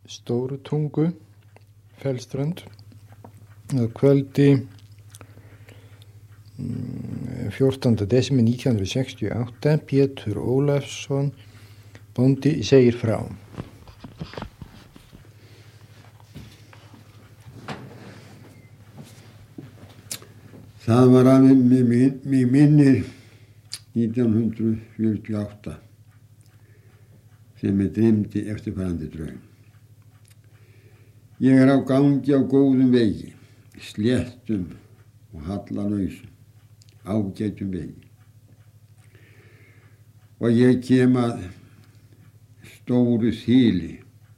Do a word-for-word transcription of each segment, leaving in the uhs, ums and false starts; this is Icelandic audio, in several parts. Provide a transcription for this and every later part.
Stórutungu, Fellströnd, að kvöldi fjórtánda desember nítján hundruð sextíu og átta. Pétur Ólafsson, bóndi, segir frá. Það var að mig minnir nítján hundruð fjörutíu og átta sem ég dreymdi eftirfarandi draum. Ég er á gangi á góðum vegi, sléttum og hallalausum, ágætum vegi. Og ég kem að stóru þili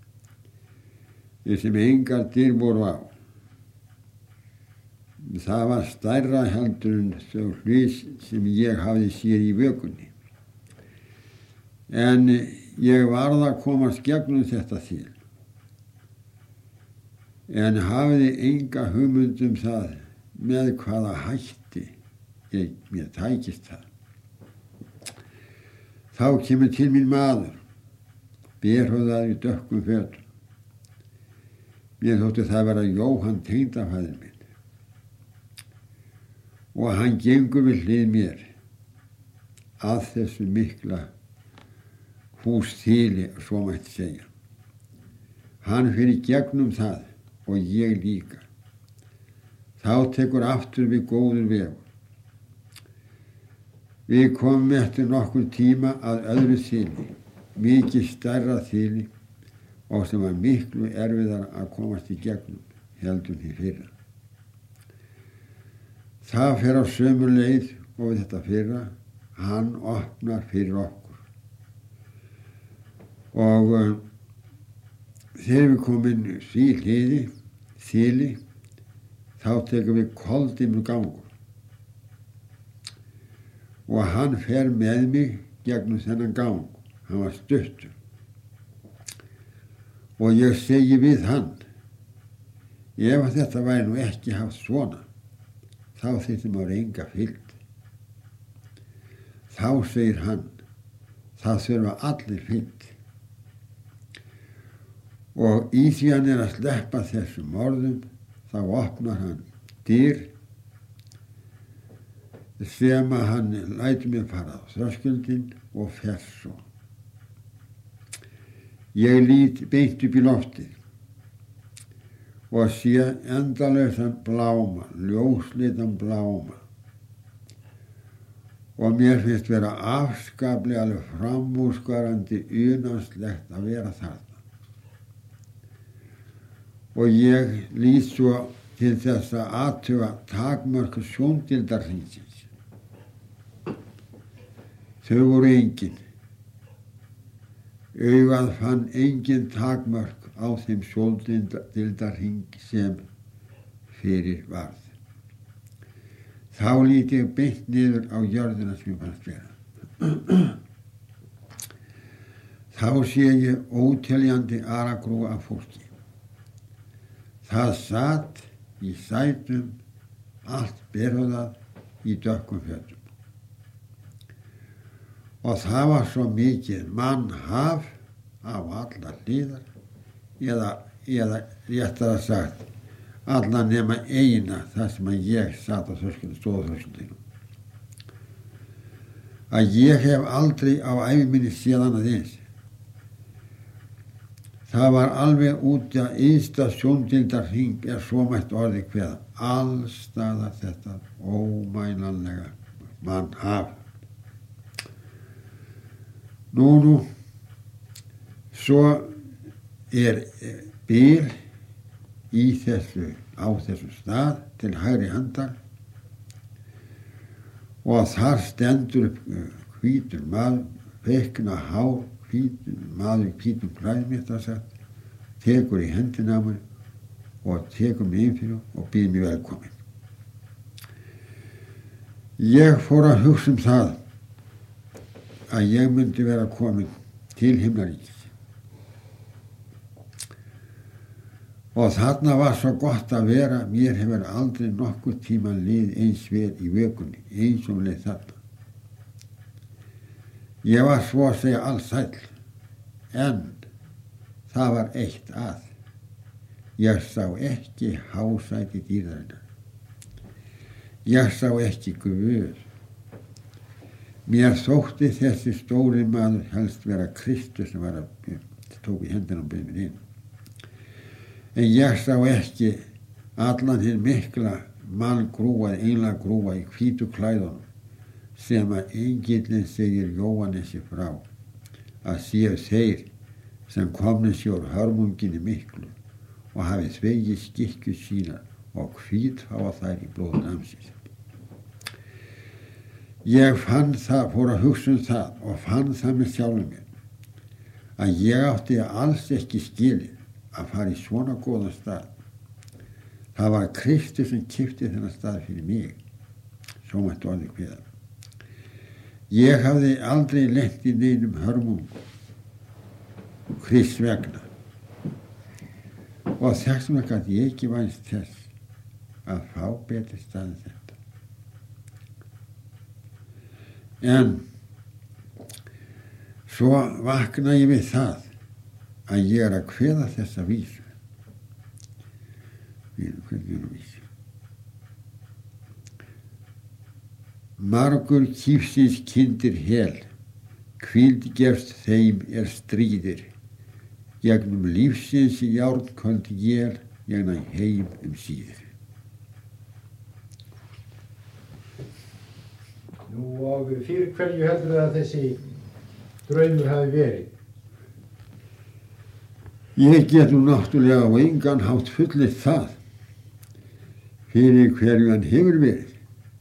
sem engar dyr voru á. Það var stærra heldur en þau hlýs sem ég hafði séð í vökunni. En ég varð að komast gegnum þetta þil. En hafði enga hugmynd um það með hvaða hætti ég, mér tækist það. Þá kemur til mín maður, berhöfðaður í dökkum fötum. Mér þótti það vera Jóhann tengdafæðir minn. Og hann gengur við hlið mér að þessu mikla húsþili, svo mætti segja. Hann fyrir gegnum það og ég líka. Þá tekur aftur við góður vegur. Við komum eftir nokkur tíma að öðru þili, mikið stærra þili og sem var miklu erfiðar að komast í gegnum heldur því fyrra. Það fer á sömu leið og við þetta fyrra, hann opnar fyrir okkur. Og uh, þegar við komum því hliði, þili, þá tekum við koldimur gangur. Og hann fer með mig gegnum þennan gang, hann var stuttur. Og ég segi við hann, ef þetta væri nú ekki haft svona, þá þyrfti maður enga fylgd. Þá segir hann, það þurfa allir fylgd. Og í því hann er að sleppa þessum orðum, þá opnar hann dyr sem að hann lætur mér fara á þröskuldinn og fer svo. Ég lít beint upp í loftið og sé endalausan bláma, ljóslitan bláma. Og mér finnst vera afskaplega alveg framúrskarandi unanslegt að vera þarna. Og ég lít svo til þess að athuga takmörk sjóndeildarhringsins. Þau voru engin. Augað fann engin takmörk á þeim sjóndeildarhring sem fyrir varð. Þá lít ég beint niður á jörðina sem ég fannst vera. Þá sé ég óteljandi aragrúa af fólki. Það satt í sætum, allt berhöfðað í dökkum fötum. Og það var svo mikið mannhaf af allar hliðar, eða, eða réttara sagt, alla nema eina þar sem að ég satt á þröskuldinum, stóð á þröskuldinum. Að ég hef aldrei á ævi minni séð annað eins. Það var alveg út að ysta sjóndeildarhring er svo mætt orði kveða. Allstaðar þetta ómælanlega mannhaf. Nú, nú, svo er bil í þessu, á þessu stað til hægri handar og þar stendur upp hvítur maður, feikna hár, hvítur maður, hvítum klæðum mitt að sagt, tekur í hendina á mér og tekur mig inn fyrir og býður mig velkomin. Ég fór að hugsa um það að ég myndi vera komin til himnaríkis. Og þarna var svo gott að vera, mér hefur aldrei nokkuð tíma lið eins vel í vökunni, eins og leið þarna. Ég var svo að segja allsæll, en það var eitt að. Ég sá ekki hásæti dýrarinnar. Ég sá ekki Guð. Mér þótti þessi stóri maður helst vera Kristus sem var að tók í hendina og byrði mér inn. En ég sá ekki allan hinn mikla manngrúa, einlega grúa í hvítu klæðunum sem að engillinn segir Jóhannesi frá að séu þeir sem komni sjór hörmunginni miklu og hafi þvegið skikkju sínar og hvítháa þær í blóð lamsins. Ég fann það, fór að hugsa um það og fann það með sjálfum mér að ég átti alls ekki skilið að fara í svona góðan stað. Það var Kristus sem keypti þennan stað fyrir mig, svo mætti orðið kveða. Ég hafði aldrei lent í neinum hörmungum Krists vegna og þess vegna gat ég ekki vænst þess að fá betri stað en þetta. En svo vakna ég við það að ég er að kveða þessa vísu. Hvernig er það vísu? Margur kýfsins kindir hel, hvíld gefst þeim er stríðir. Gegnum lífsins í járnköld jél, gegna heim um síðir. Nú og fyrir hverju heldur það að þessi draumur hafi verið? Ég get nú náttúrulega á engan hátt fullið það fyrir hverju hann hefur verið.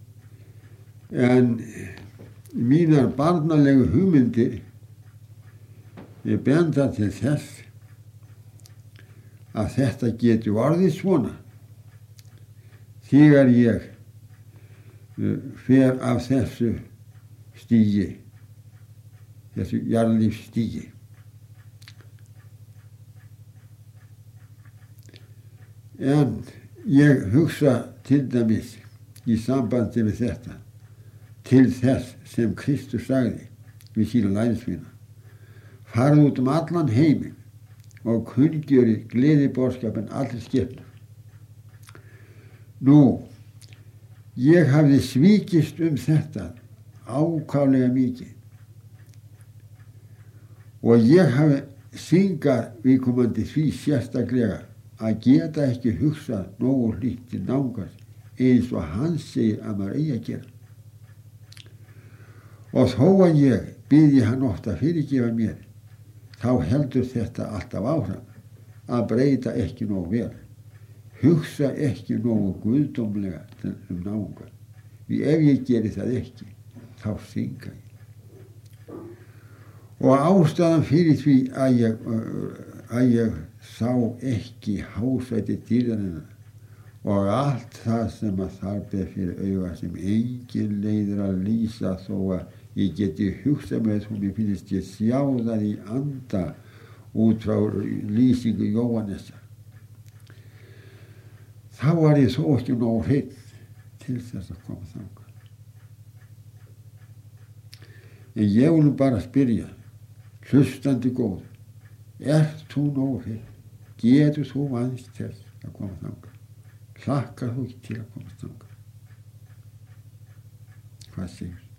En mínar barnalegu hugmyndir ég benda til þess að þetta getur orðið svona þegar ég fer af þessu stígi, þessu jarðlífsstígi. En ég hugsa til dæmis í sambandi við þetta til þess sem Kristus sagði við sína lærisveina. Farðu út um allan heiminn og kunngjörið gleðiboðskapinn allir skepnur. Nú, ég hafði svikist um þetta ákaflega mikið og ég hafði syngað viðkomandi því sérstaklega að geta ekki hugsað nógu hlýtt til náungans eins og hann segir að maður eigi að gera. Og þó að ég biðji hann ofta fyrirgefa mér, þá heldur þetta alltaf áfram að breyta ekki nógu vel. Hugsa ekki nógu guðdómlega um náungan. Því ef ég geri það ekki, þá synga ég. Og ástæðan fyrir því að ég, að ég sá ekki hásæti dýrarinnar og allt það sem að þar ber fyrir auga sem engin leiður að lýsa þó að ég geti hugsað með þó mér finnst ég sjá það í anda út frá lýsingu Jóhannesar. Þá var ég þó ekki nógu hreinn til þess að koma þangað. En ég vil bara spyrja, hlustandi góður, ert þú nógu hreinn? Getur þú vænst þess að koma þangað? Hlakkar þú ekki til að koma þangað? Hvað segir?